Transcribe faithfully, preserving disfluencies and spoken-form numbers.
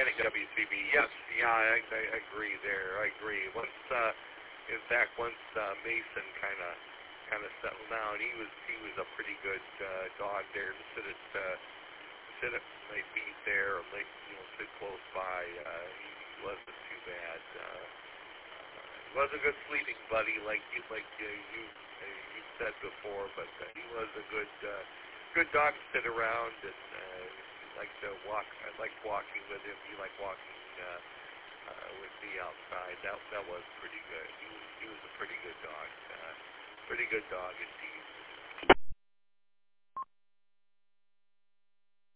Benning W C B. Yes, yeah, I, I agree there. I agree. Once, uh, in fact, once uh, Mason kind of kind of settled down, he was he was a pretty good uh, dog there to sit at uh, sit at my feet there, or like, you know, sit close by. Uh, he wasn't too bad. Uh, he was a good sleeping buddy, like you like uh, you uh, you said before, but uh, he was a good uh, good dog to sit around and. Uh, like to walk. I liked walking with him. He liked walking uh, uh, with me outside. That that was pretty good. He was he was a pretty good dog. Uh, pretty good dog indeed.